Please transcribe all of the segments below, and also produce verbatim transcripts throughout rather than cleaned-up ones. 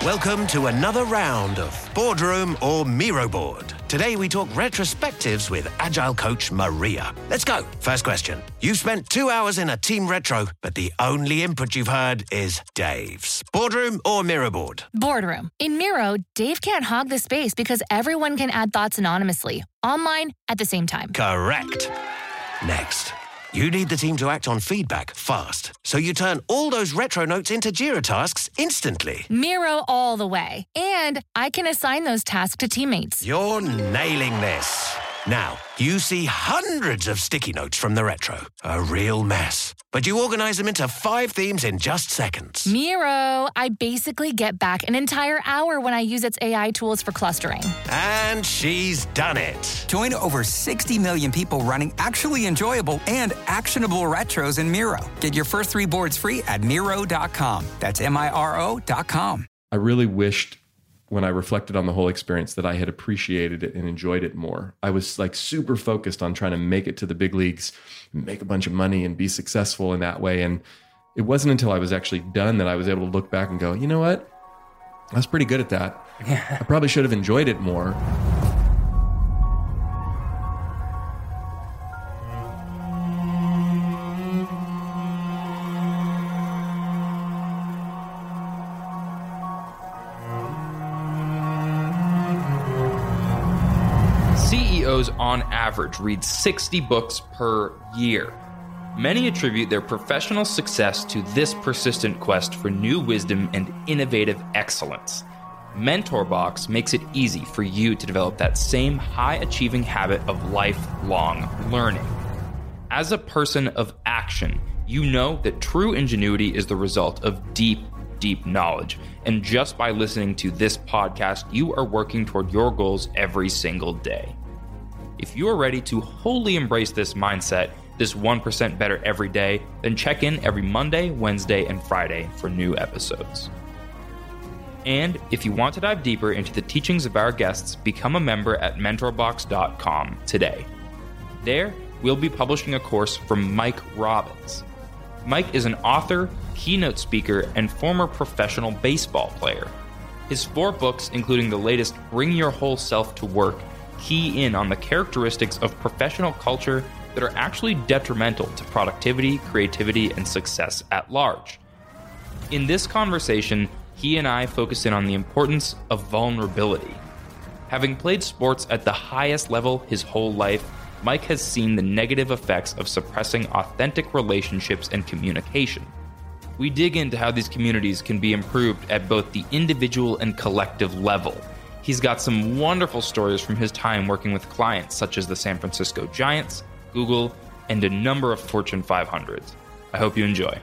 Welcome to another round of Boardroom or Miro Board. Today we talk retrospectives with Agile coach Maria. Let's go. First question. You've spent two hours in a team retro, but the only input you've heard is Dave's. Boardroom or Miro Board? Boardroom. In Miro, Dave can't hog the space because everyone can add thoughts anonymously, online, at the same time. Correct. Next. You need the team to act on feedback fast, so you turn all those retro notes into Jira tasks instantly. Miro all the way. And I can assign those tasks to teammates. You're nailing this. Now, you see hundreds of sticky notes from the retro. A real mess. But you organize them into five themes in just seconds. Miro, I basically get back an entire hour when I use its A I tools for clustering. And she's done it. Join over sixty million people running actually enjoyable and actionable retros in Miro. Get your first three boards free at Miro dot com. That's M I R O dot com. I really wished when I reflected on the whole experience that I had appreciated it and enjoyed it more. I was like super focused on trying to make it to the big leagues, make a bunch of money and be successful in that way. And it wasn't until I was actually done that I was able to look back and go, you know what? I was pretty good at that. I probably should have enjoyed it more. C E Os on average read sixty books per year. Many attribute their professional success to this persistent quest for new wisdom and innovative excellence. MentorBox makes it easy for you to develop that same high-achieving habit of lifelong learning. As a person of action, you know that true ingenuity is the result of deep, deep knowledge. And just by listening to this podcast, you are working toward your goals every single day. If you are ready to wholly embrace this mindset, this one percent better every day, then check in every Monday, Wednesday, and Friday for new episodes. And if you want to dive deeper into the teachings of our guests, become a member at mentor box dot com today. There, we'll be publishing a course from Mike Robbins. Mike is an author, keynote speaker, and former professional baseball player. His four books, including the latest Bring Your Whole Self to Work, key in on the characteristics of professional culture that are actually detrimental to productivity, creativity, and success at large. In this conversation, he and I focus in on the importance of vulnerability. Having played sports at the highest level his whole life, Mike has seen the negative effects of suppressing authentic relationships and communication. We dig into how these communities can be improved at both the individual and collective level. He's got some wonderful stories from his time working with clients such as the San Francisco Giants, Google, and a number of Fortune five hundreds. I hope you enjoy.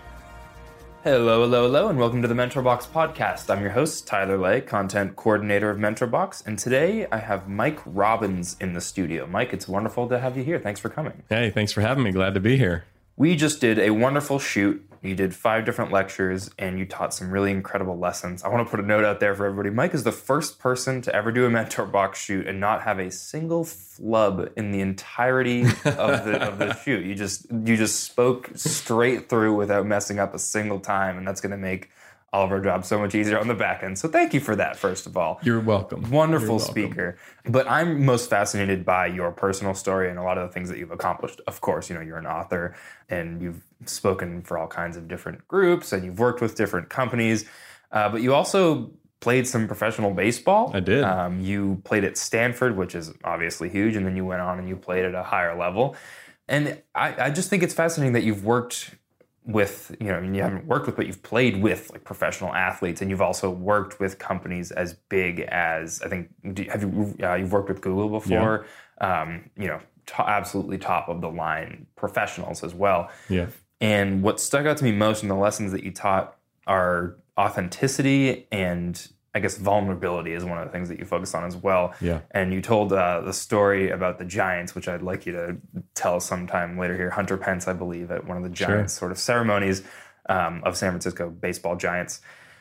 Hello, hello, hello, and welcome to the MentorBox podcast. I'm your host, Tyler Lay, content coordinator of MentorBox, and today I have Mike Robbins in the studio. Mike, it's wonderful to have you here. Thanks for coming. Hey, thanks for having me. Glad to be here. We just did a wonderful shoot. You did five different lectures, and you taught some really incredible lessons. I want to put a note out there for everybody. Mike is the first person to ever do a MentorBox shoot and not have a single flub in the entirety of the of the shoot. You just you just spoke straight through without messing up a single time, and that's going to make all of our jobs so much easier on the back end. So thank you for that, first of all. You're welcome. Wonderful You're welcome. speaker. But I'm most fascinated by your personal story and a lot of the things that you've accomplished. Of course, you know, you're an author and you've spoken for all kinds of different groups and you've worked with different companies. Uh, but you also played some professional baseball. I did. Um, you played at Stanford, which is obviously huge. And then you went on and you played at a higher level. And I, I just think it's fascinating that you've worked with, you know, I mean, you haven't worked with, but you've played with like professional athletes, and you've also worked with companies as big as, I think, do, have you, uh, you've worked with Google before, yeah. um, you know, t- absolutely top of the line professionals as well. Yeah. And what stuck out to me most in the lessons that you taught are authenticity and I guess vulnerability is one of the things that you focus on as well. Yeah. And you told uh, the story about the Giants, which I'd like you to tell sometime later here. Hunter Pence, I believe, at one of the Giants sure. sort of ceremonies um, of San Francisco baseball Giants.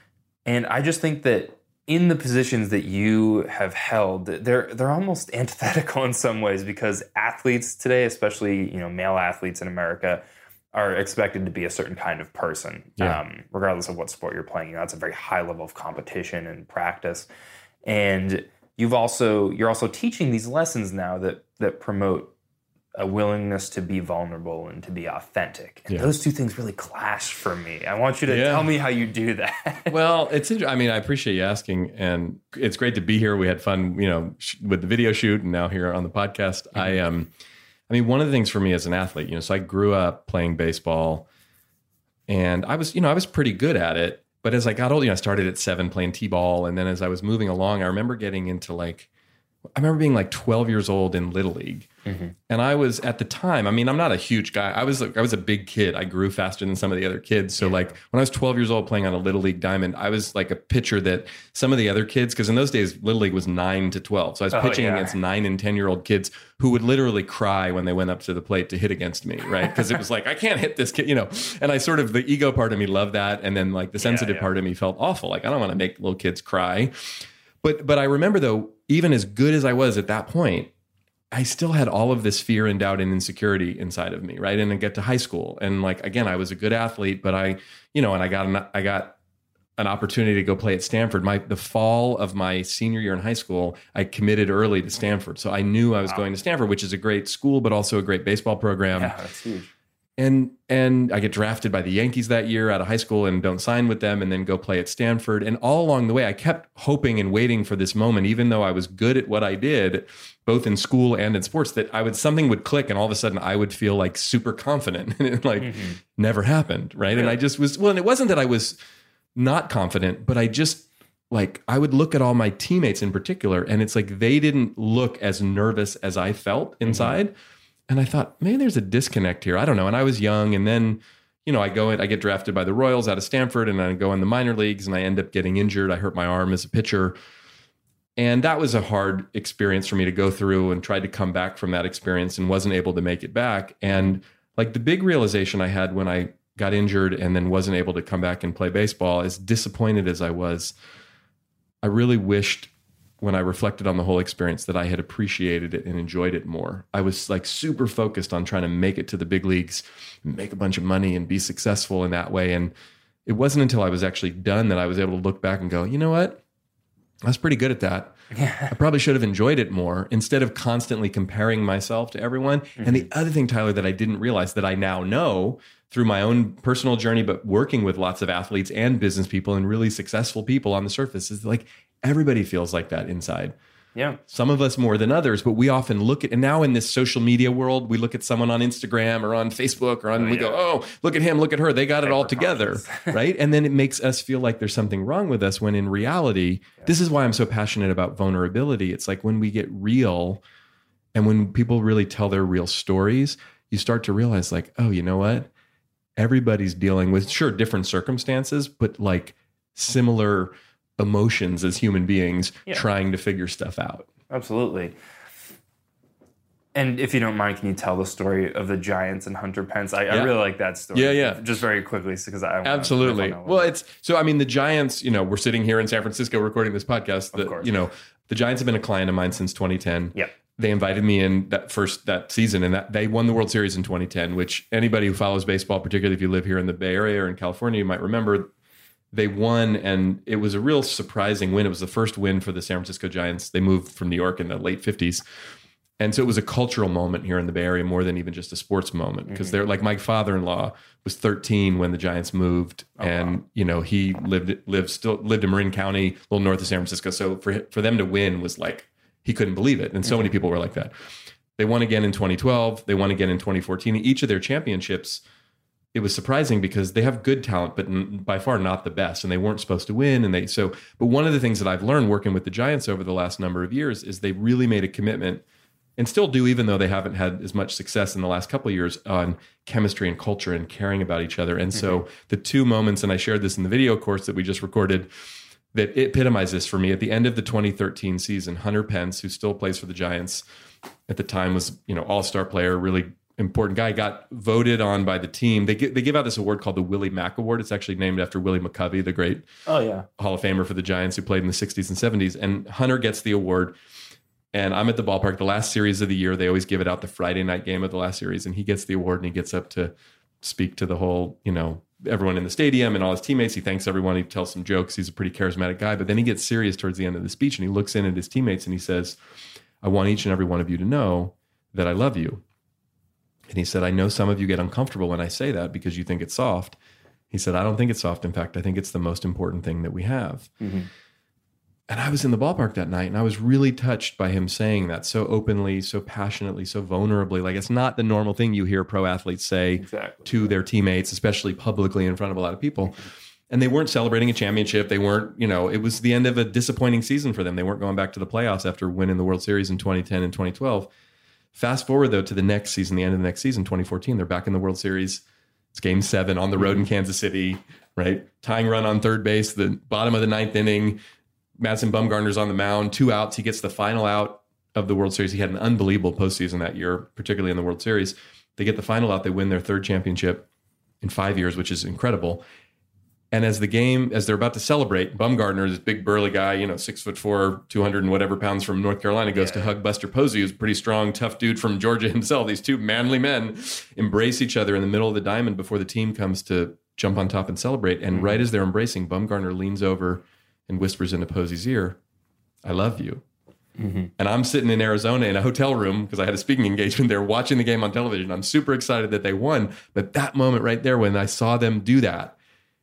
And I just think that in the positions that you have held, they're they're almost antithetical in some ways, because athletes today, especially you know male athletes in America, are expected to be a certain kind of person, Yeah. um, regardless of what sport you're playing. You know, that's a very high level of competition and practice. And you've also you're also teaching these lessons now that that promote a willingness to be vulnerable and to be authentic. And Yeah. those two things really clash for me. I want you to Yeah. tell me how you do that. Well, it's inter- I mean, I appreciate you asking, and it's great to be here. We had fun, you know, sh- with the video shoot, and now here on the podcast. Mm-hmm. I um, I mean, one of the things for me as an athlete, you know, so I grew up playing baseball, and I was, you know, I was pretty good at it. But as I got older, you know, I started at seven playing t-ball, and then as I was moving along, I remember getting into like, I remember being like twelve years old in Little League. Mm-hmm. And I was at the time, I mean, I'm not a huge guy. I was like, I was a big kid. I grew faster than some of the other kids. So yeah. like when I was twelve years old playing on a Little League diamond, I was like a pitcher that some of the other kids, because in those days, Little League was nine to twelve. So I was oh, pitching yeah. against nine and ten year old kids who would literally cry when they went up to the plate to hit against me, right? Because it was like, I can't hit this kid, you know? And I sort of, the ego part of me loved that. And then like the sensitive yeah, yeah. part of me felt awful. Like, I don't want to make little kids cry. But, but I remember though, even as good as I was at that point, I still had all of this fear and doubt and insecurity inside of me, right? And I get to high school, and like again, I was a good athlete, but I, you know, and I got an, I got an opportunity to go play at Stanford. My the fall of my senior year in high school, I committed early to Stanford, so I knew I was wow. going to Stanford, which is a great school, but also a great baseball program. Yeah, that's huge. And and I get drafted by the Yankees that year out of high school and don't sign with them, and then go play at Stanford. And all along the way, I kept hoping and waiting for this moment, even though I was good at what I did, both in school and in sports, that I would something would click, and all of a sudden I would feel like super confident, and it like mm-hmm. never happened, right? Really? And I just was well, and it wasn't that I was not confident, but I just like I would look at all my teammates in particular, and it's like they didn't look as nervous as I felt inside. Mm-hmm. And I thought, maybe there's a disconnect here. I don't know. And I was young. And then, you know, I go in, I get drafted by the Royals out of Stanford, and I go in the minor leagues, and I end up getting injured. I hurt my arm as a pitcher. And that was a hard experience for me to go through, and tried to come back from that experience and wasn't able to make it back. And like the big realization I had when I got injured and then wasn't able to come back and play baseball, as disappointed as I was, I really wished, when I reflected on the whole experience, that I had appreciated it and enjoyed it more. I was like super focused on trying to make it to the big leagues, make a bunch of money and be successful in that way. And it wasn't until I was actually done that I was able to look back and go, you know what? I was pretty good at that. Yeah. I probably should have enjoyed it more instead of constantly comparing myself to everyone. Mm-hmm. And the other thing, Tyler, that I didn't realize, that I now know through my own personal journey, but working with lots of athletes and business people and really successful people on the surface, is like everybody feels like that inside. Yeah. Some of us more than others, but we often look at, and now in this social media world, we look at someone on Instagram or on Facebook or on, oh, we yeah. go, oh, look at him, look at her, they got it all together, right? And then it makes us feel like there's something wrong with us, when in reality, yeah. this is why I'm so passionate about vulnerability. It's like when we get real, and when people really tell their real stories, you start to realize like, oh, you know what? Everybody's dealing with, sure, different circumstances, but like similar emotions as human beings, yeah. trying to figure stuff out. Absolutely. And if you don't mind, can you tell the story of the Giants and Hunter Pence? I, yeah. I really like that story. Yeah, yeah. Just very quickly, because I absolutely. I well, it's so. I mean, the Giants. You know, we're sitting here in San Francisco recording this podcast. The, of course. You know, the Giants have been a client of mine since twenty ten. Yeah. They invited me in that first that season, and that they won the World Series in twenty ten. Which anybody who follows baseball, particularly if you live here in the Bay Area or in California, you might remember. They won, and it was a real surprising win. It was the first win for the San Francisco Giants. They moved from New York in the late fifties. And so it was a cultural moment here in the Bay Area more than even just a sports moment, because mm-hmm. they're like, my father-in-law was thirteen when the Giants moved, oh, and wow. you know, he lived lived still lived in Marin County, a little north of San Francisco. So for for them to win was like, he couldn't believe it. And so mm-hmm. many people were like that. They won again in twenty twelve. They won again in twenty fourteen. Each of their championships, it was surprising because they have good talent, but by far not the best, and they weren't supposed to win. And they so, but one of the things that I've learned working with the Giants over the last number of years is they really made a commitment, and still do, even though they haven't had as much success in the last couple of years, on chemistry and culture and caring about each other. And mm-hmm. so the two moments, and I shared this in the video course that we just recorded, that epitomize this for me. At the end of the twenty thirteen season, Hunter Pence, who still plays for the Giants at the time, was, you know, all-star player, really important guy, got voted on by the team. They give, they give out this award called the Willie Mack Award. It's actually named after Willie McCovey, the great oh yeah Hall of Famer for the Giants, who played in the sixties and seventies. And Hunter gets the award. And I'm at the ballpark, the last series of the year. They always give it out the Friday night game of the last series. And he gets the award, and he gets up to speak to the whole, you know, everyone in the stadium and all his teammates. He thanks everyone. He tells some jokes. He's a pretty charismatic guy. But then he gets serious towards the end of the speech, and he looks in at his teammates and he says, I want each and every one of you to know that I love you. And he said, I know some of you get uncomfortable when I say that because you think it's soft. He said, I don't think it's soft. In fact, I think it's the most important thing that we have. Mm-hmm. And I was in the ballpark that night, and I was really touched by him saying that so openly, so passionately, so vulnerably. Like, it's not the normal thing you hear pro athletes say exactly. to their teammates, especially publicly in front of a lot of people. And they weren't celebrating a championship. They weren't, you know, it was the end of a disappointing season for them. They weren't going back to the playoffs after winning the World Series in twenty ten and twenty twelve. Fast forward, though, to the next season, the end of the next season, twenty fourteen, they're back in the World Series. It's game seven on the road in Kansas City, right? Tying run on third base, the bottom of the ninth inning. Madison Bumgarner's on the mound, two outs. He gets the final out of the World Series. He had an unbelievable postseason that year, particularly in the World Series. They get the final out. They win their third championship in five years, which is incredible. And as the game, as they're about to celebrate, Bumgarner, this big burly guy, you know, six foot four, two hundred and whatever pounds from North Carolina, goes yeah. to hug Buster Posey, who's a pretty strong, tough dude from Georgia himself. These two manly men embrace each other in the middle of the diamond before the team comes to jump on top and celebrate. And mm-hmm. right as they're embracing, Bumgarner leans over and whispers into Posey's ear, I love you. Mm-hmm. And I'm sitting in Arizona in a hotel room because I had a speaking engagement there watching the game on television. I'm super excited that they won. But that moment right there, when I saw them do that,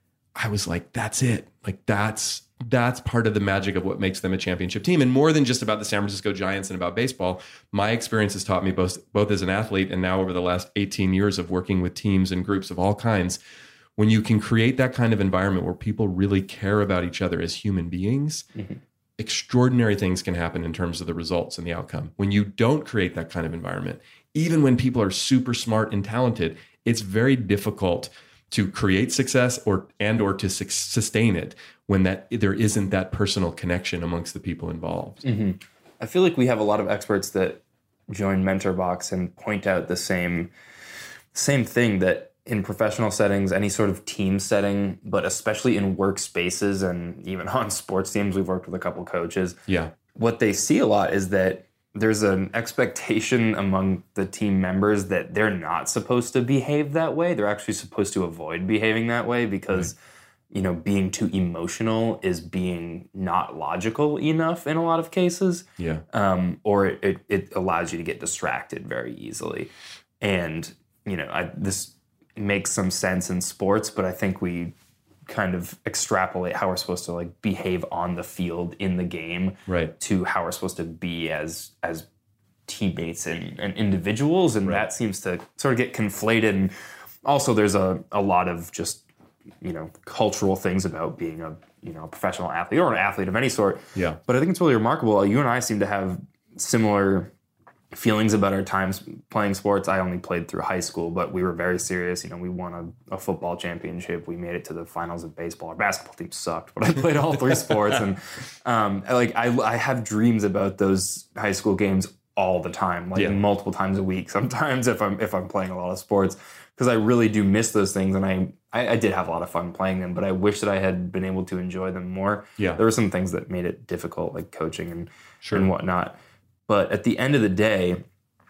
I was like, that's it. Like, that's that's part of the magic of what makes them a championship team. And more than just about the San Francisco Giants and about baseball, my experience has taught me both, both as an athlete and now over the last eighteen years of working with teams and groups of all kinds. When you can create that kind of environment where people really care about each other as human beings, mm-hmm. extraordinary things can happen in terms of the results and the outcome. When you don't create that kind of environment, even when people are super smart and talented, it's very difficult to create success or and or to su- sustain it when that there isn't that personal connection amongst the people involved. Mm-hmm. I feel like we have a lot of experts that join MentorBox and point out the same same thing, that in professional settings, any sort of team setting, but especially in workspaces and even on sports teams, we've worked with a couple coaches. Yeah. What they see a lot is that there's an expectation among the team members that they're not supposed to behave that way. They're actually supposed to avoid behaving that way because, right. you know, being too emotional is being not logical enough in a lot of cases. Yeah. Um, or it, it, it allows you to get distracted very easily. And, you know, I, this makes some sense in sports, but I think we kind of extrapolate how we're supposed to like behave on the field in the game right. to how we're supposed to be as as teammates and, and individuals, and right. that seems to sort of get conflated. And also there's a, a lot of just, you know, cultural things about being a, you know, a professional athlete or an athlete of any sort. Yeah. But I think it's really remarkable. You and I seem to have similar feelings about our times playing sports. I only played through high school, but we were very serious. You know, we won a, a football championship. We made it to the finals of baseball. Our basketball team sucked, but I played all three sports. And um, like I, I have dreams about those high school games all the time, like yeah. multiple times a week. Sometimes if I'm if I'm playing a lot of sports, because I really do miss those things. And I, I I did have a lot of fun playing them, but I wish that I had been able to enjoy them more. Yeah, there were some things that made it difficult, like coaching and sure. and whatnot. But at the end of the day,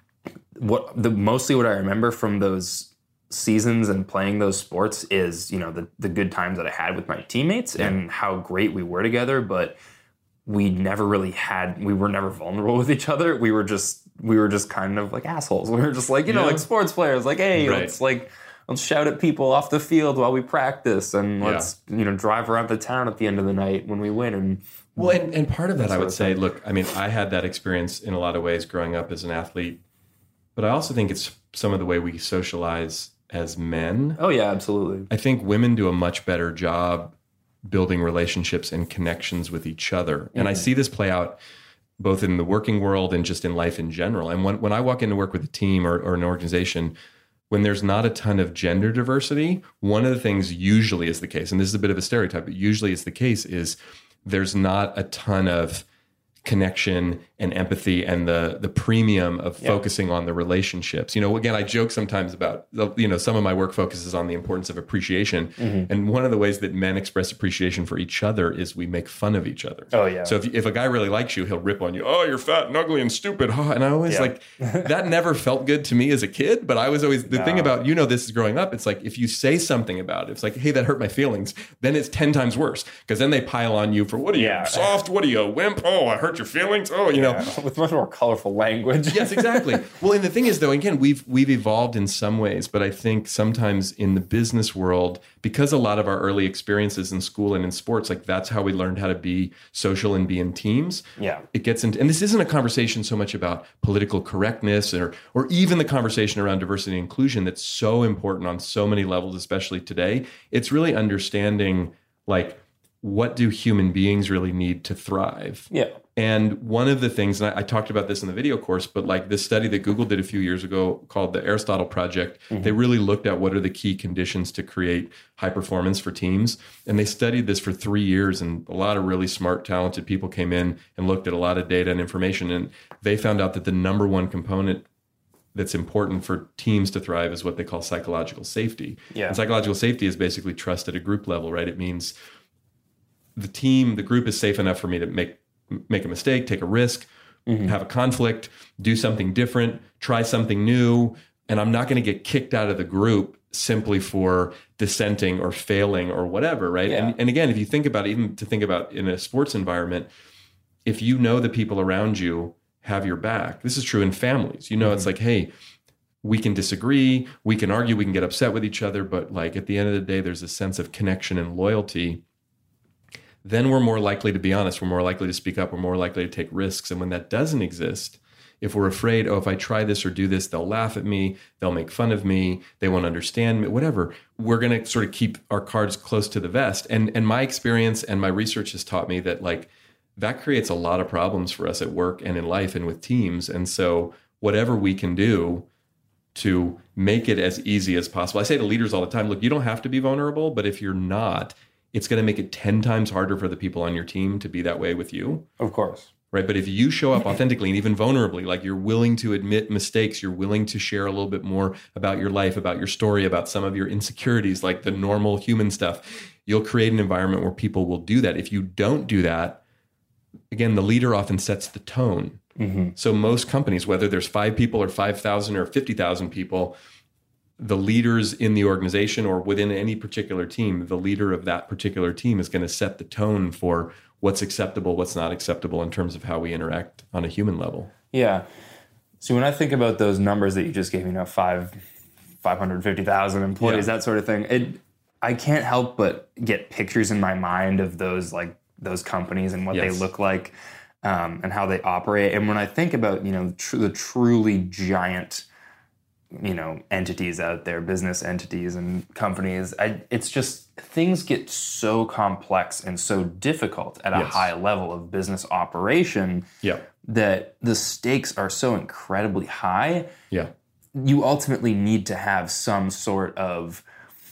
what the mostly what I remember from those seasons and playing those sports is, you know, the, the good times that I had with my teammates yeah. and how great we were together. But we never really had, we were never vulnerable with each other. We were just, we were just kind of like assholes. We were just like, you know, yeah. like sports players, like, hey, right. let's like, let's shout at people off the field while we practice, and let's, yeah. you know, drive around the town at the end of the night when we win. And well, and, and part of that, I would say, look, I mean, I had that experience in a lot of ways growing up as an athlete, but I also think it's some of the way we socialize as men. Oh, yeah, absolutely. I think women do a much better job building relationships and connections with each other. Mm-hmm. And I see this play out both in the working world and just in life in general. And when, when I walk into work with a team or, or an organization, when there's not a ton of gender diversity, one of the things usually is the case, and this is a bit of a stereotype, but usually it's the case, is there's not a ton of connection and empathy and the the premium of Yeah. focusing on the relationships. You know, again, I joke sometimes about, you know, some of my work focuses on the importance of appreciation. Mm-hmm. And one of the ways that men express appreciation for each other is we make fun of each other. Oh, yeah. So if, if a guy really likes you, he'll rip on you. Oh, you're fat and ugly and stupid. Huh? And I always Yeah. like, that never felt good to me as a kid. But I was always, the No. thing about, you know, this is growing up, it's like, if you say something about it, it's like, hey, that hurt my feelings, then it's ten times worse. Because then they pile on you for, what are you, Yeah. soft? What are you, a wimp? Oh, I hurt your feelings? Oh, you know. Yeah, with much more colorful language. Yes, exactly. Well, and the thing is, though, again, we've we've evolved in some ways, but I think sometimes in the business world, because a lot of our early experiences in school and in sports, like that's how we learned how to be social and be in teams. Yeah. It gets into, and this isn't a conversation so much about political correctness or or even the conversation around diversity and inclusion that's so important on so many levels, especially today. It's really understanding, like, what do human beings really need to thrive? Yeah. And one of the things, and I, I talked about this in the video course, but like this study that Google did a few years ago called the Aristotle Project, mm-hmm. they really looked at what are the key conditions to create high performance for teams. And they studied this for three years. And a lot of really smart, talented people came in and looked at a lot of data and information. And they found out that the number one component that's important for teams to thrive is what they call psychological safety. Yeah. And psychological safety is basically trust at a group level, right? It means the team, the group is safe enough for me to make make a mistake, take a risk, mm-hmm. have a conflict, do something different, try something new. And I'm not going to get kicked out of the group simply for dissenting or failing or whatever, right? Yeah. And, and again, if you think about it, even to think about in a sports environment, if you know the people around you have your back, this is true in families. You know, mm-hmm. it's like, hey, we can disagree, we can argue, we can get upset with each other, but like at the end of the day, there's a sense of connection and loyalty. Then we're more likely to be honest. We're more likely to speak up. We're more likely to take risks. And when that doesn't exist, if we're afraid, oh, if I try this or do this, they'll laugh at me, they'll make fun of me, they won't understand me, whatever, we're going to sort of keep our cards close to the vest. And and my experience and my research has taught me that like that creates a lot of problems for us at work and in life and with teams. And so whatever we can do to make it as easy as possible. I say to leaders all the time, look, you don't have to be vulnerable, but if you're not, it's going to make it ten times harder for the people on your team to be that way with you. Of course. Right. But if you show up authentically and even vulnerably, like you're willing to admit mistakes, you're willing to share a little bit more about your life, about your story, about some of your insecurities, like the normal human stuff, you'll create an environment where people will do that. If you don't do that, again, the leader often sets the tone. Mm-hmm. So most companies, whether there's five people or five thousand or fifty thousand people, the leaders in the organization or within any particular team, the leader of that particular team is going to set the tone for what's acceptable, what's not acceptable in terms of how we interact on a human level. Yeah. So when I think about those numbers that you just gave me, you know, five, five hundred fifty thousand employees, yeah. that sort of thing, it, I can't help but get pictures in my mind of those, like those companies and what yes. they look like um, and how they operate. And when I think about, you know, tr- the truly giant you know, entities out there, business entities and companies, I, it's just things get so complex and so difficult at a yes. high level of business operation yeah. that the stakes are so incredibly high. Yeah. You ultimately need to have some sort of,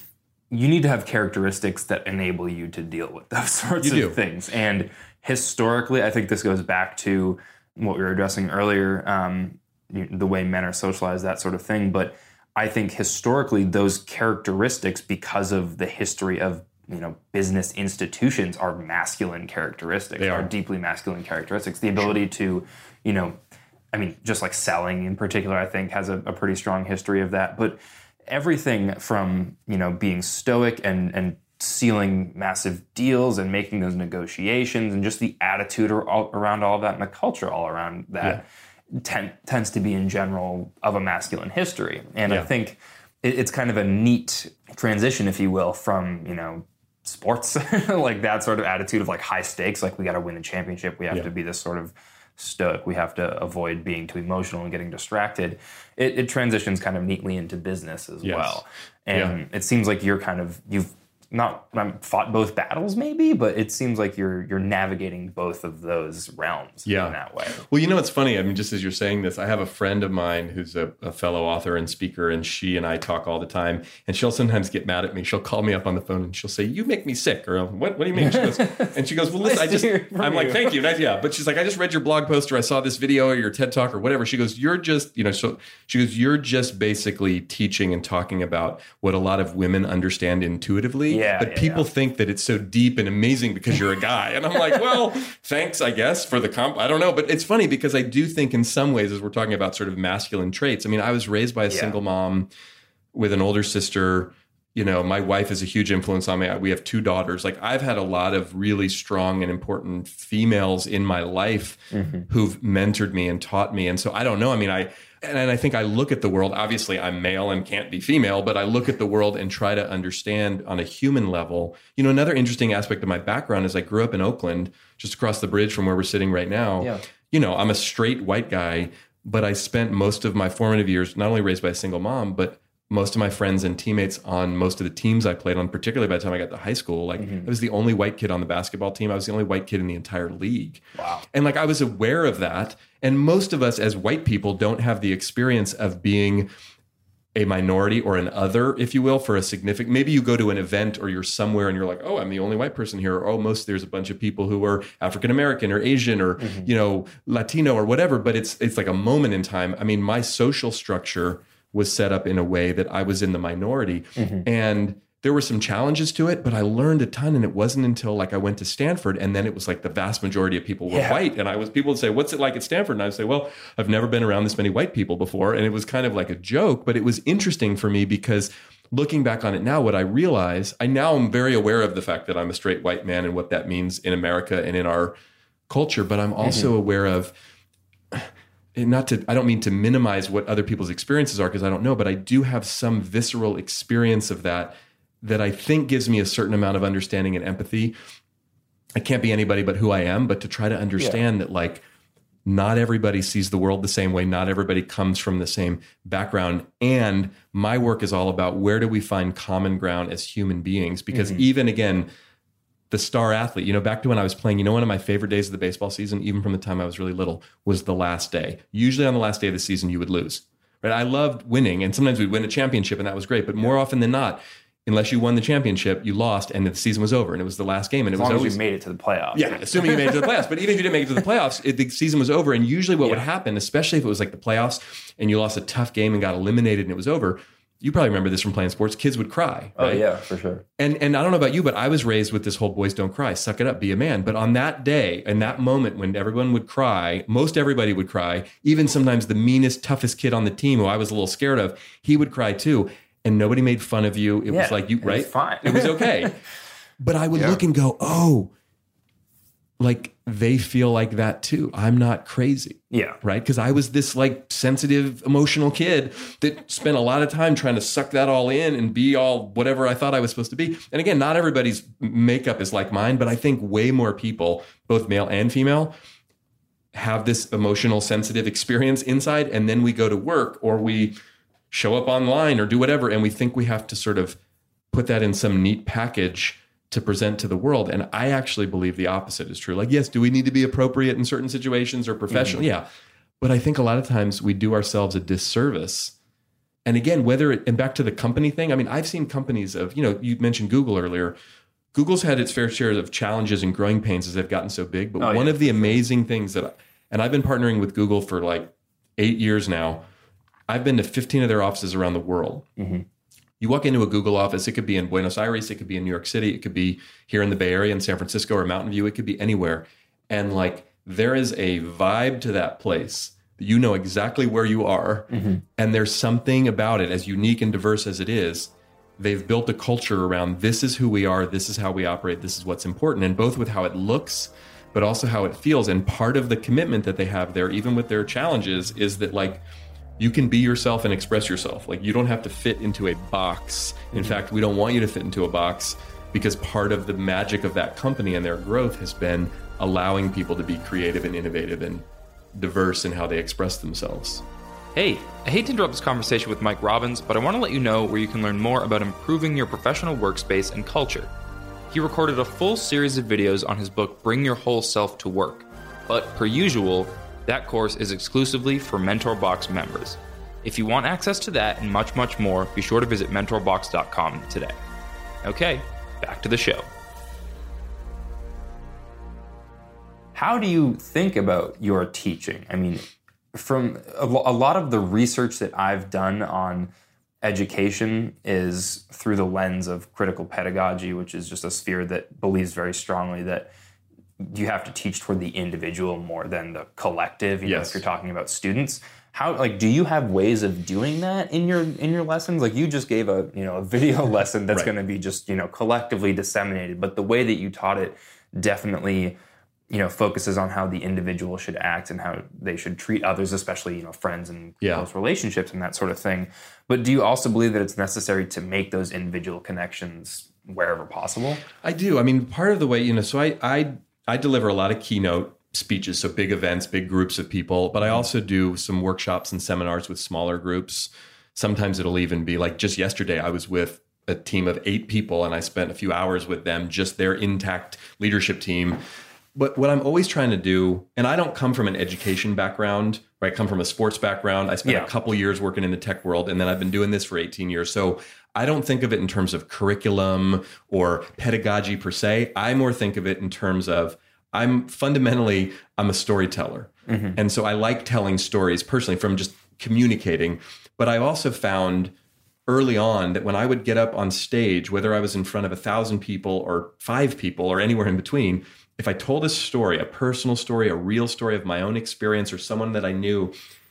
you need to have characteristics that enable you to deal with those sorts you of do. things. And historically, I think this goes back to what we were addressing earlier, um, the way men are socialized, that sort of thing. But I think historically those characteristics, because of the history of, you know, business institutions, are masculine characteristics, they are. are deeply masculine characteristics. The ability to, you know, I mean, just like selling in particular, I think has a, a pretty strong history of that. But everything from, you know, being stoic and, and sealing massive deals and making those negotiations and just the attitude all, around all of that and the culture all around that. Yeah. Ten, tends to be in general of a masculine history. And yeah. I think it, it's kind of a neat transition, if you will, from, you know, sports, like that sort of attitude of like high stakes, like we got to win the championship. We have yeah. to be this sort of stoic. We have to avoid being too emotional and getting distracted. It, it transitions kind of neatly into business as yes. well. And yeah. it seems like you're kind of, you've not um, fought both battles maybe, but it seems like you're you're navigating both of those realms yeah. in that way. Well, you know, it's funny. I mean, just as you're saying this, I have a friend of mine who's a, a fellow author and speaker, and she and I talk all the time. And she'll sometimes get mad at me. She'll call me up on the phone and she'll say, "You make me sick," or "What? What do you mean?" She goes, and she goes, "Well, listen, I just," I'm like, "Thank you, nice, yeah." But she's like, "I just read your blog post, or I saw this video, or your TED Talk, or whatever." She goes, "You're just, you know," so she goes, "You're just basically teaching and talking about what a lot of women understand intuitively, yeah, but yeah, people yeah. think that it's so deep and amazing because you're a guy." And I'm like, well, thanks, I guess, for the comp. I don't know. But it's funny because I do think in some ways, as we're talking about sort of masculine traits, I mean, I was raised by a yeah. single mom with an older sister. You know, my wife is a huge influence on me. We have two daughters. Like, I've had a lot of really strong and important females in my life mm-hmm. who've mentored me and taught me. And so I don't know. I mean, I, and I think I look at the world, obviously I'm male and can't be female, but I look at the world and try to understand on a human level. You know, another interesting aspect of my background is I grew up in Oakland, just across the bridge from where we're sitting right now. Yeah. You know, I'm a straight white guy, but I spent most of my formative years not only raised by a single mom, but most of my friends and teammates on most of the teams I played on, particularly by the time I got to high school, like mm-hmm. I was the only white kid on the basketball team. I was the only white kid in the entire league. Wow. And like, I was aware of that. And most of us as white people don't have the experience of being a minority or an other, if you will, for a significant, maybe you go to an event or you're somewhere and you're like, oh, I'm the only white person here. Or, oh, most, there's a bunch of people who are African-American or Asian or, mm-hmm. you know, Latino or whatever, but it's, it's like a moment in time. I mean, my social structure was set up in a way that I was in the minority. Mm-hmm. And there were some challenges to it, but I learned a ton. And it wasn't until like I went to Stanford, and then it was like the vast majority of people were yeah. white. And I was, people would say, "What's it like at Stanford?" And I would say, "Well, I've never been around this many white people before." And it was kind of like a joke, but it was interesting for me because looking back on it now, what I realize, I now am very aware of the fact that I'm a straight white man and what that means in America and in our culture. But I'm also mm-hmm. aware of, not to, I don't mean to minimize what other people's experiences are because I don't know, but I do have some visceral experience of that that I think gives me a certain amount of understanding and empathy. I can't be anybody but who I am, but to try to understand yeah. that like not everybody sees the world the same way. Not everybody comes from the same background. And my work is all about where do we find common ground as human beings? Because mm-hmm. even again, the star athlete, you know, back to when I was playing, you know, one of my favorite days of the baseball season, even from the time I was really little, was the last day. Usually on the last day of the season, you would lose, right? I loved winning, and sometimes we'd win a championship, and that was great. But more often than not, unless you won the championship, you lost, and the season was over, and it was the last game. And it as was long always, as you made it to the playoffs. Yeah, assuming you made it to the playoffs. But even if you didn't make it to the playoffs, it, the season was over. And usually what yeah. would happen, especially if it was like the playoffs, and you lost a tough game and got eliminated, and it was over, you probably remember this from playing sports. Kids would cry. Right? Oh yeah, for sure. And and I don't know about you, but I was raised with this whole boys don't cry, suck it up, be a man. But on that day, in that moment when everyone would cry, most everybody would cry, even sometimes the meanest, toughest kid on the team who I was a little scared of, he would cry too. And nobody made fun of you. It yeah, was like you, right? It was fine. It was okay. But I would yeah. look and go, oh, like they feel like that too. I'm not crazy. Yeah. Right. Because I was this like sensitive, emotional kid that spent a lot of time trying to suck that all in and be all whatever I thought I was supposed to be. And again, not everybody's makeup is like mine, but I think way more people, both male and female, have this emotional, sensitive experience inside. And then we go to work or we show up online or do whatever. And we think we have to sort of put that in some neat package to present to the world. And I actually believe the opposite is true. Like, yes, do we need to be appropriate in certain situations or professional? Mm-hmm. Yeah. But I think a lot of times we do ourselves a disservice. And again, whether it, and back to the company thing, I mean, I've seen companies of, you know, you mentioned Google earlier. Google's had its fair share of challenges and growing pains as they've gotten so big. But oh, one yeah. of the amazing things that, I, and I've been partnering with Google for like eight years now. I've been to fifteen of their offices around the world. Mm-hmm. You walk into a Google office, it could be in Buenos Aires, it could be in New York City, it could be here in the Bay Area in San Francisco or Mountain View, it could be anywhere. And like, there is a vibe to that place. You know exactly where you are. Mm-hmm. And there's something about it, as unique and diverse as it is. They've built a culture around this is who we are, this is how we operate, this is what's important. And both with how it looks, but also how it feels. And part of the commitment that they have there, even with their challenges, is that like, you can be yourself and express yourself. Like, you don't have to fit into a box. In mm-hmm. fact, we don't want you to fit into a box because part of the magic of that company and their growth has been allowing people to be creative and innovative and diverse in how they express themselves. Hey, I hate to interrupt this conversation with Mike Robbins, but I want to let you know where you can learn more about improving your professional workspace and culture. He recorded a full series of videos on his book, Bring Your Whole Self to Work. But per usual, that course is exclusively for MentorBox members. If you want access to that and much, much more, be sure to visit mentor box dot com today. Okay, back to the show. How do you think about your teaching? I mean, from a lot of the research that I've done on education is through the lens of critical pedagogy, which is just a sphere that believes very strongly that you have to teach toward the individual more than the collective, you yes. know, if you're talking about students. How, like, do you have ways of doing that in your in your lessons? Like, you just gave a, you know, a video lesson that's right. going to be just, you know, collectively disseminated, but the way that you taught it definitely, you know, focuses on how the individual should act and how they should treat others, especially, you know, friends and yeah. close relationships and that sort of thing. But do you also believe that it's necessary to make those individual connections wherever possible? I do. I mean, part of the way, you know, so I I, I deliver a lot of keynote speeches, so big events, big groups of people, but I also do some workshops and seminars with smaller groups. Sometimes it'll even be like just yesterday, I was with a team of eight people and I spent a few hours with them, just their intact leadership team. But what I'm always trying to do, and I don't come from an education background, right? I come from a sports background. I spent yeah. a couple years working in the tech world, and then I've been doing this for eighteen years. So I don't think of it in terms of curriculum or pedagogy per se. I more think of it in terms of I'm fundamentally, I'm a storyteller. Mm-hmm. And so I like telling stories personally from just communicating. But I also found early on that when I would get up on stage, whether I was in front of a thousand people or five people or anywhere in between, if I told a story, a personal story, a real story of my own experience or someone that I knew,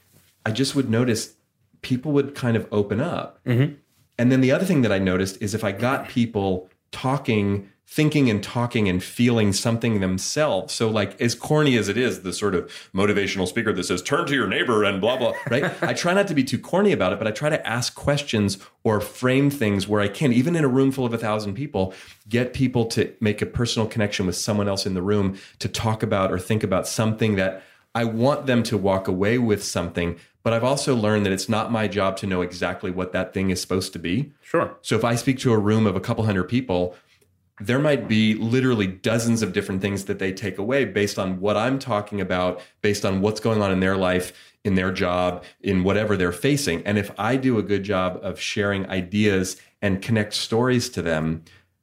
I just would notice people would kind of open up. Mm-hmm. And then the other thing that I noticed is if I got people talking, thinking and talking and feeling something themselves. So like as corny as it is, the sort of motivational speaker that says, turn to your neighbor and blah, blah, right? I try not to be too corny about it, but I try to ask questions or frame things where I can, even in a room full of a thousand people, get people to make a personal connection with someone else in the room to talk about or think about something that I want them to walk away with something. But I've also learned that it's not my job to know exactly what that thing is supposed to be. Sure. So if I speak to a room of a couple hundred people, there might be literally dozens of different things that they take away based on what I'm talking about, based on what's going on in their life, in their job, in whatever they're facing. And if I do a good job of sharing ideas and connect stories to them,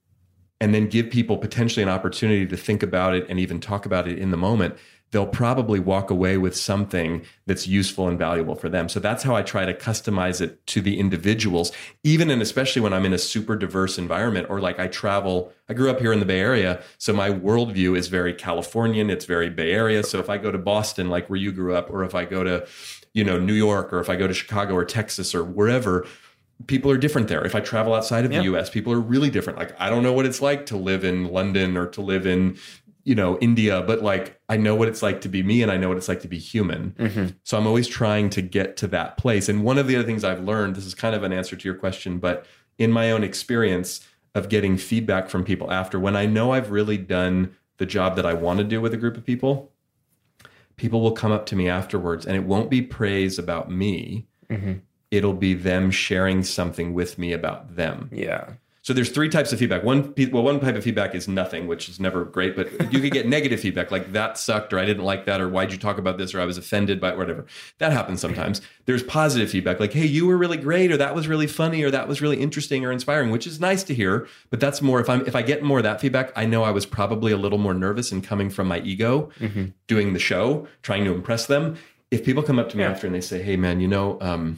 and then give people potentially an opportunity to think about it and even talk about it in the moment, they'll probably walk away with something that's useful and valuable for them. So that's how I try to customize it to the individuals, even and especially when I'm in a super diverse environment or like I travel. I grew up here in the Bay Area, so my worldview is very Californian. It's very Bay Area. So if I go to Boston, like where you grew up, or if I go to, you know, New York, or if I go to Chicago or Texas or wherever, people are different there. If I travel outside of the yep. U S, people are really different. Like, I don't know what it's like to live in London or to live in, you know, India, but like, I know what it's like to be me and I know what it's like to be human. Mm-hmm. So I'm always trying to get to that place. And one of the other things I've learned, this is kind of an answer to your question, but in my own experience of getting feedback from people after, when I know I've really done the job that I want to do with a group of people, people will come up to me afterwards and it won't be praise about me. Mm-hmm. It'll be them sharing something with me about them. Yeah. So there's three types of feedback. One, well, one type of feedback is nothing, which is never great, but you could get negative feedback like that sucked, or I didn't like that, or why'd you talk about this, or I was offended by it, whatever. That happens sometimes. There's positive feedback like, hey, you were really great, or that was really funny, or that was really interesting or inspiring, which is nice to hear. But that's more, if I'm if I get more of that feedback, I know I was probably a little more nervous and coming from my ego, mm-hmm. doing the show, trying to impress them. If people come up to me yeah. after and they say, hey man, you know, um,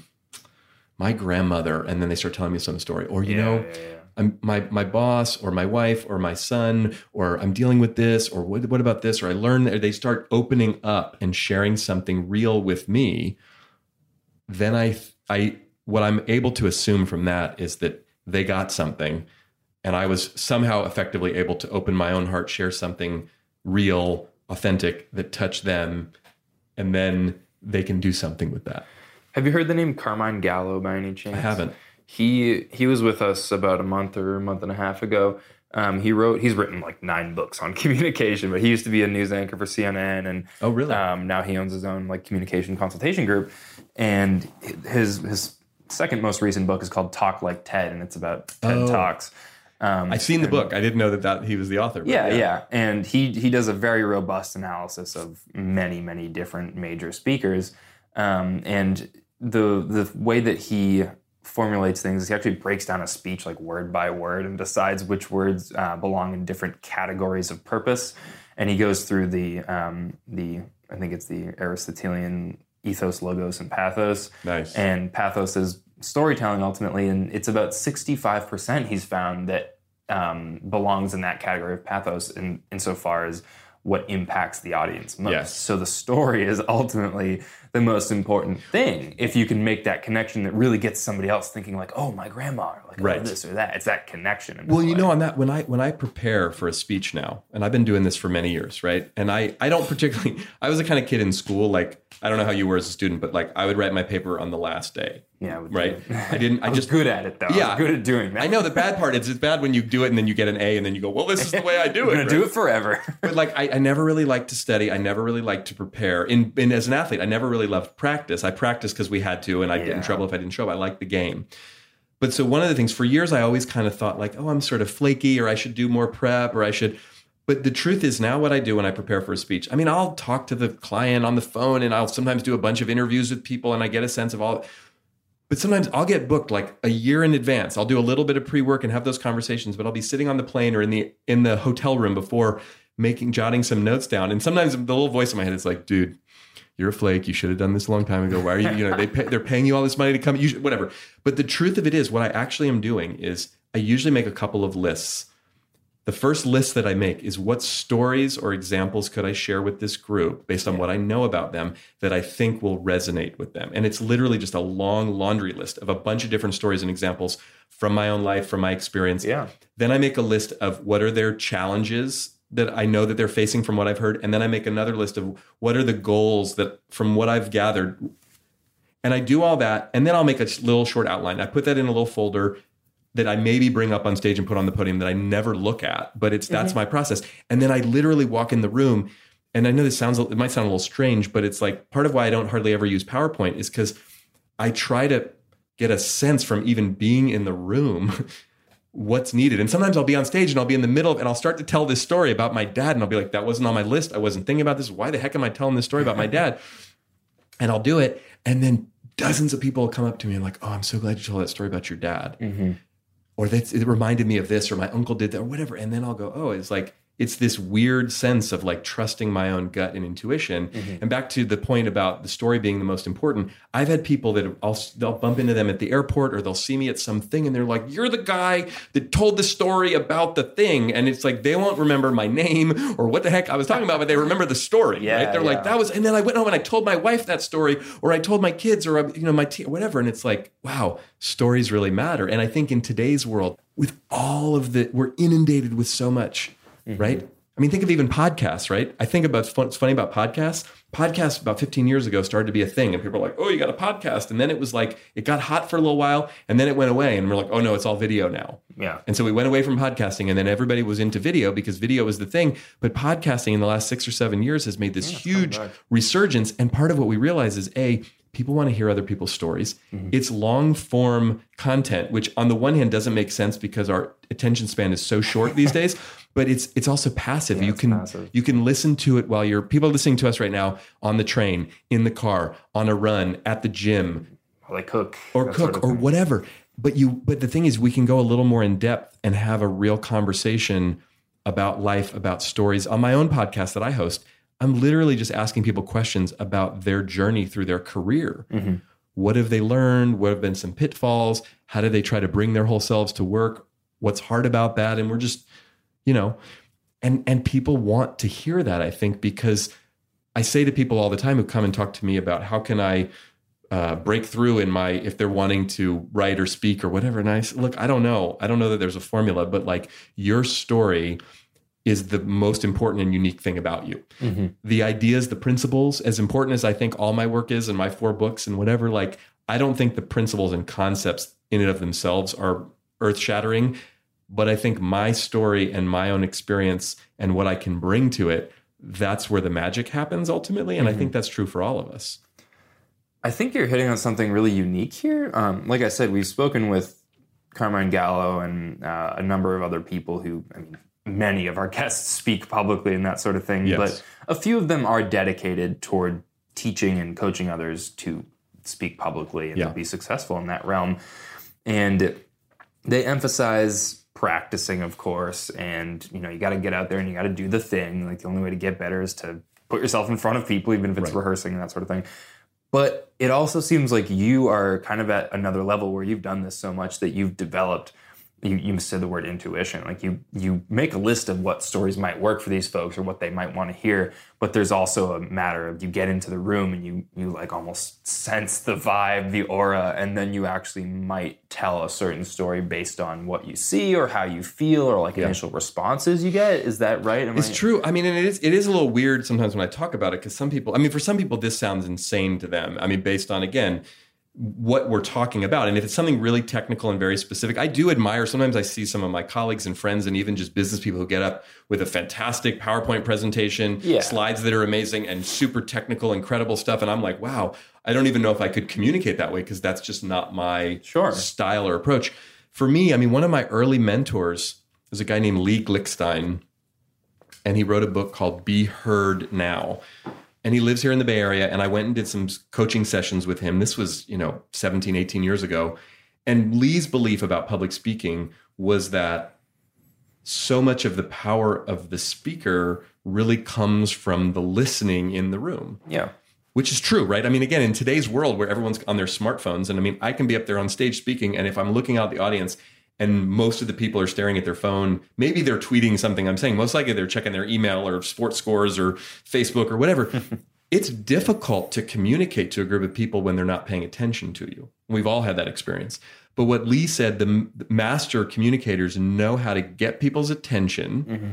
my grandmother, and then they start telling me some story, or you yeah, know, yeah, yeah. I'm, my my boss or my wife or my son, or I'm dealing with this, or what, what about this, or I learned that they start opening up and sharing something real with me, then I I what I'm able to assume from that is that they got something, and I was somehow effectively able to open my own heart, share something real, authentic that touched them, and then they can do something with that. Have you heard the name Carmine Gallo by any chance? I haven't. He he was with us about a month or a month and a half ago. Um, he wrote, he's written like nine books on communication, but he used to be a news anchor for C N N, and oh, really? Um, now he owns his own like communication consultation group. And his his second most recent book is called Talk Like TED, and it's about TED oh. Talks. Um, I've seen the book. I didn't know that, that he was the author. But yeah, yeah, yeah, and he he does a very robust analysis of many many different major speakers, um, and the the way that he formulates things is he actually breaks down a speech like word by word and decides which words uh, belong in different categories of purpose, and he goes through the um, the I think it's the Aristotelian ethos, logos, and pathos. Nice. And pathos is storytelling ultimately, and it's about sixty-five percent he's found that um, belongs in that category of pathos in insofar as what impacts the audience most. Yes. So the story is ultimately the most important thing. If you can make that connection that really gets somebody else thinking like, oh, my grandma, or like right. oh, this or that. It's that connection. In well, you way. know, on that, when I when I prepare for a speech now, and I've been doing this for many years, right? And I, I don't particularly, I was the kind of kid in school, like, I don't know how you were as a student, but like I would write my paper on the last day. Yeah. Right. I didn't, I, I was just good at it though. Yeah. I was good at doing that. I know the bad part is it's bad when you do it and then you get an A and then you go, well, this is the way I do it. I'm going right? to do it forever. But like, I, I never really liked to study. I never really liked to prepare. In, in as an athlete, I never really loved practice. I practiced because we had to, and I'd yeah. get in trouble if I didn't show up. I liked the game. But so one of the things for years, I always kind of thought like, oh, I'm sort of flaky, or I should do more prep, or I should. But the truth is now what I do when I prepare for a speech, I mean, I'll talk to the client on the phone, and I'll sometimes do a bunch of interviews with people, and I get a sense of all. But sometimes I'll get booked like a year in advance. I'll do a little bit of pre-work and have those conversations, but I'll be sitting on the plane or in the in the hotel room before making, jotting some notes down. And sometimes the little voice in my head is like, dude, you're a flake. You should have done this a long time ago. Why are you, you know, they pay, they're paying you all this money to come, you should, whatever. But the truth of it is what I actually am doing is I usually make a couple of lists. The first list that I make is what stories or examples could I share with this group based on what I know about them that I think will resonate with them. And it's literally just a long laundry list of a bunch of different stories and examples from my own life, from my experience. Yeah. Then I make a list of what are their challenges that I know that they're facing from what I've heard. And then I make another list of what are the goals that from what I've gathered. And I do all that. And then I'll make a little short outline. I put that in a little folder that I maybe bring up on stage and put on the podium that I never look at, but it's that's mm-hmm. my process. And then I literally walk in the room, and I know this sounds, it might sound a little strange, but it's like part of why I don't hardly ever use PowerPoint is because I try to get a sense from even being in the room what's needed. And sometimes I'll be on stage and I'll be in the middle of, and I'll start to tell this story about my dad, and I'll be like, that wasn't on my list. I wasn't thinking about this. Why the heck am I telling this story about my dad? And I'll do it. And then dozens of people will come up to me and like, oh, I'm so glad you told that story about your dad. Mm-hmm. Or that's, it reminded me of this, or my uncle did that, or whatever. And then I'll go, oh, it's like, it's this weird sense of like trusting my own gut and intuition. Mm-hmm. And back to the point about the story being the most important, I've had people that I'll, they'll bump into them at the airport, or they'll see me at something and they're like, you're the guy that told the story about the thing. And it's like, they won't remember my name or what the heck I was talking about, but they remember the story, yeah, right? They're yeah. like, that was, and then I went home and I told my wife that story, or I told my kids, or, you know, my teen, whatever. And it's like, wow, stories really matter. And I think in today's world, with all of the, we're inundated with so much, mm-hmm. right? I mean, think of even podcasts, right? I think about what's funny about podcasts. Podcasts about fifteen years ago started to be a thing, and people were like, oh, you got a podcast. And then it was like, it got hot for a little while, and then it went away, and we're like, oh no, it's all video now. Yeah. And so we went away from podcasting, and then everybody was into video because video was the thing. But podcasting in the last six or seven years has made this yeah, huge resurgence. And part of what we realize is, A, people want to hear other people's stories. Mm-hmm. It's long form content, which on the one hand doesn't make sense because our attention span is so short these days, but it's it's also passive. Yeah, you can passive. You can listen to it while you're, people are listening to us right now on the train, in the car, on a run, at the gym. Or they cook. Or cook sort of or thing. Whatever. But you but the thing is, we can go a little more in depth and have a real conversation about life, about stories. On my own podcast that I host, I'm literally just asking people questions about their journey through their career. Mm-hmm. What have they learned? What have been some pitfalls? How do they try to bring their whole selves to work? What's hard about that? And we're just, you know, and and people want to hear that, I think, because I say to people all the time who come and talk to me about how can I uh, break through in my, if they're wanting to write or speak or whatever. And I say, look, I don't know. I don't know that there's a formula, but like your story is the most important and unique thing about you. Mm-hmm. The ideas, the principles, as important as I think all my work is and my four books and whatever, like, I don't think the principles and concepts in and of themselves are earth shattering. But I think my story and my own experience and what I can bring to it, that's where the magic happens ultimately. And mm-hmm. I think that's true for all of us. I think you're hitting on something really unique here. Um, like I said, we've spoken with Carmine Gallo and uh, a number of other people who, I mean, many of our guests speak publicly and that sort of thing. Yes. But a few of them are dedicated toward teaching and coaching others to speak publicly and yeah. to be successful in that realm. And they emphasize practicing, of course, and you know, you got to get out there and you got to do the thing. Like the only way to get better is to put yourself in front of people, even if it's right. rehearsing and that sort of thing. But it also seems like you are kind of at another level where you've done this so much that you've developed, you, you said the word intuition, like you you make a list of what stories might work for these folks or what they might want to hear, but there's also a matter of you get into the room and you you like almost sense the vibe, the aura, and then you actually might tell a certain story based on what you see or how you feel or like yeah. initial responses you get. Is that right? Am it's I... true. I mean, and it is it is a little weird sometimes when I talk about it because some people, I mean, for some people this sounds insane to them. I mean, based on, again, what we're talking about. And if it's something really technical and very specific, I do admire, sometimes I see some of my colleagues and friends and even just business people who get up with a fantastic PowerPoint presentation, yeah. slides that are amazing and super technical, incredible stuff. And I'm like, wow, I don't even know if I could communicate that way because that's just not my sure. style or approach. For me, I mean, one of my early mentors was a guy named Lee Glickstein, and he wrote a book called Be Heard Now. And he lives here in the Bay Area, and I went and did some coaching sessions with him. This was, you know, seventeen, eighteen years ago. And Lee's belief about public speaking was that so much of the power of the speaker really comes from the listening in the room. Yeah. Which is true, right? I mean, again, in today's world where everyone's on their smartphones, and I mean, I can be up there on stage speaking, and if I'm looking out the audience and most of the people are staring at their phone, maybe they're tweeting something I'm saying. Most likely they're checking their email or sports scores or Facebook or whatever. It's difficult to communicate to a group of people when they're not paying attention to you. We've all had that experience. But what Lee said, the master communicators know how to get people's attention, mm-hmm.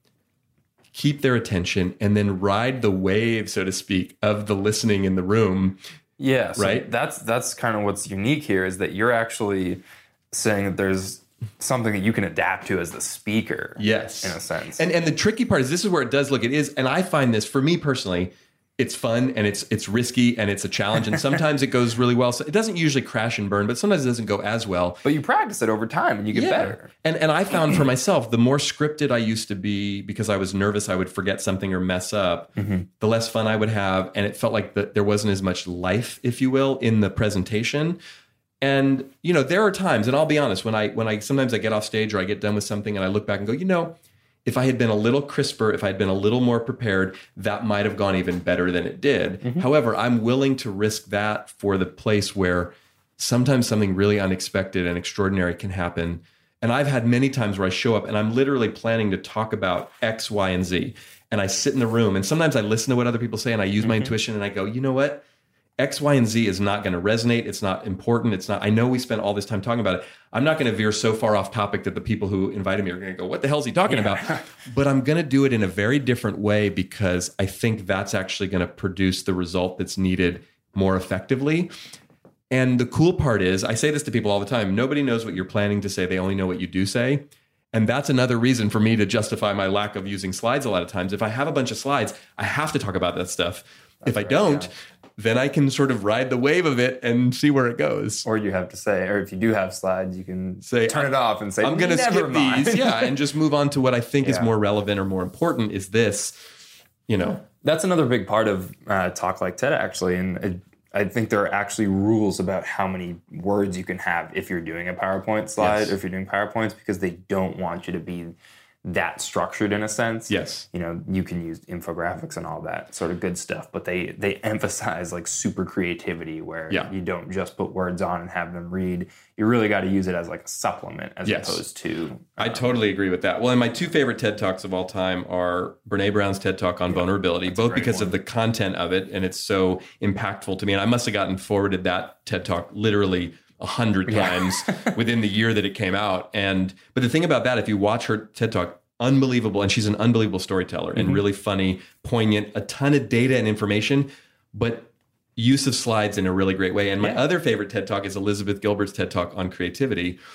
keep their attention, and then ride the wave, so to speak, of the listening in the room. Yeah, so right? That's that's kind of what's unique here is that you're actually saying that there's something that you can adapt to as the speaker. Yes. In a sense. And and the tricky part is this is where it does look, it is, and I find this, for me personally, it's fun and it's it's risky and it's a challenge. And sometimes it goes really well. So it doesn't usually crash and burn, but sometimes it doesn't go as well. But you practice it over time and you get yeah. better. And and I found for myself, the more scripted I used to be because I was nervous I would forget something or mess up, mm-hmm. the less fun I would have. And it felt like the, there wasn't as much life, if you will, in the presentation. And, you know, there are times, and I'll be honest, when I, when I, sometimes I get off stage or I get done with something and I look back and go, you know, if I had been a little crisper, if I had been a little more prepared, that might have gone even better than it did. Mm-hmm. However, I'm willing to risk that for the place where sometimes something really unexpected and extraordinary can happen. And I've had many times where I show up and I'm literally planning to talk about X, Y, and Z. And I sit in the room and sometimes I listen to what other people say and I use mm-hmm. my intuition and I go, you know what? X, Y, and Z is not going to resonate. It's not important. It's not, I know we spent all this time talking about it. I'm not going to veer so far off topic that the people who invited me are going to go, what the hell is he talking yeah. about? But I'm going to do it in a very different way because I think that's actually going to produce the result that's needed more effectively. And the cool part is, I say this to people all the time, nobody knows what you're planning to say. They only know what you do say. And that's another reason for me to justify my lack of using slides a lot of times. If I have a bunch of slides, I have to talk about that stuff. That's if I right, don't, yeah. then I can sort of ride the wave of it and see where it goes. Or you have to say, or if you do have slides, you can say, turn it off and say, I'm going to skip mind. these. Yeah, and just move on to what I think yeah. is more relevant or more important is this, you know. That's another big part of uh, Talk Like TED, actually. And it, I think there are actually rules about how many words you can have if you're doing a PowerPoint slide yes. or if you're doing PowerPoints because they don't want you to be that structured in a sense. Yes. You know, you can use infographics and all that sort of good stuff, but they they emphasize like super creativity where yeah. you don't just put words on and have them read. You really got to use it as like a supplement as yes. opposed to... Um, I totally agree with that. Well, and my two favorite TED Talks of all time are Brene Brown's TED Talk on yeah, vulnerability, both because one. of the content of it, and it's so impactful to me. And I must have gotten forwarded that TED Talk literally a hundred times yeah. within the year that it came out. And, but the thing about that, if you watch her TED Talk, unbelievable. And she's an unbelievable storyteller mm-hmm. and really funny, poignant, a ton of data and information, but use of slides in a really great way. And my yeah. other favorite TED Talk is Elizabeth Gilbert's TED Talk on creativity.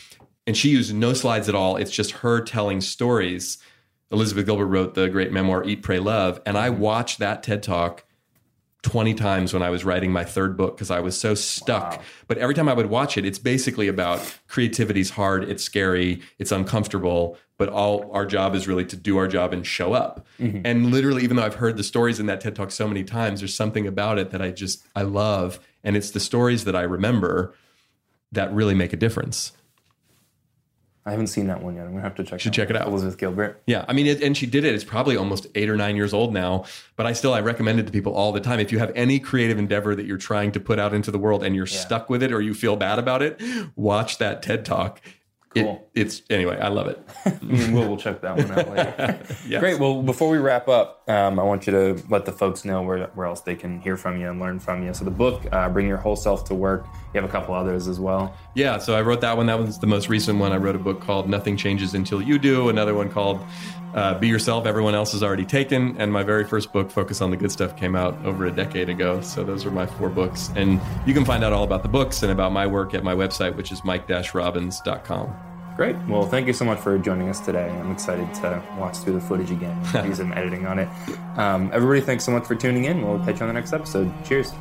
And she used no slides at all. It's just her telling stories. Elizabeth Gilbert wrote the great memoir, Eat, Pray, Love. And I watched that TED Talk twenty times when I was writing my third book because I was so stuck. Wow. But every time I would watch it, it's basically about creativity's hard, it's scary, it's uncomfortable, but all our job is really to do our job and show up. Mm-hmm. And literally, even though I've heard the stories in that TED Talk so many times, there's something about it that I just, I love. And it's the stories that I remember that really make a difference. I haven't seen that one yet. I'm going to have to check Should it out. check it out. Elizabeth Gilbert. Yeah. I mean, it, and she did it. It's probably almost eight or nine years old now, but I still, I recommend it to people all the time. If you have any creative endeavor that you're trying to put out into the world and you're yeah. stuck with it or you feel bad about it, watch that TED Talk. Cool. It, it's anyway, I love it. we'll, we'll check that one out later. Yes. Great. Well, before we wrap up, um, I want you to let the folks know where, where else they can hear from you and learn from you. So the book, uh, Bring Your Whole Self to Work. You have a couple others as well. Yeah. So I wrote that one. That was the most recent one. I wrote a book called Nothing Changes Until You Do. Another one called uh, Be Yourself. Everyone Else is Already Taken. And my very first book, Focus on the Good Stuff, came out over a decade ago. So those are my four books. And you can find out all about the books and about my work at my website, which is mike dash robbins dot com. Great. Well, thank you so much for joining us today. I'm excited to watch through the footage again and do some editing on it. Um, everybody, thanks so much for tuning in. We'll catch you on the next episode. Cheers.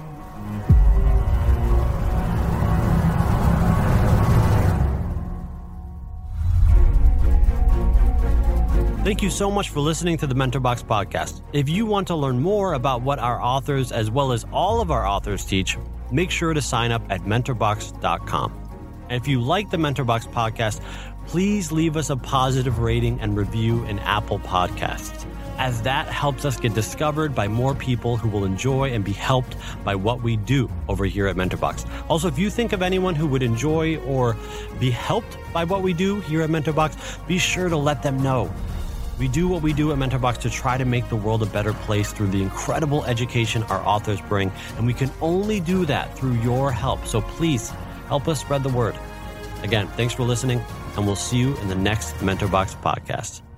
Thank you so much for listening to the MentorBox podcast. If you want to learn more about what our authors, as well as all of our authors, teach, make sure to sign up at mentor box dot com. And if you like the MentorBox podcast, please leave us a positive rating and review in Apple Podcasts, as that helps us get discovered by more people who will enjoy and be helped by what we do over here at MentorBox. Also, if you think of anyone who would enjoy or be helped by what we do here at MentorBox, be sure to let them know. We do what we do at MentorBox to try to make the world a better place through the incredible education our authors bring, and we can only do that through your help. So please, help us spread the word. Again, thanks for listening, and we'll see you in the next MentorBox podcast.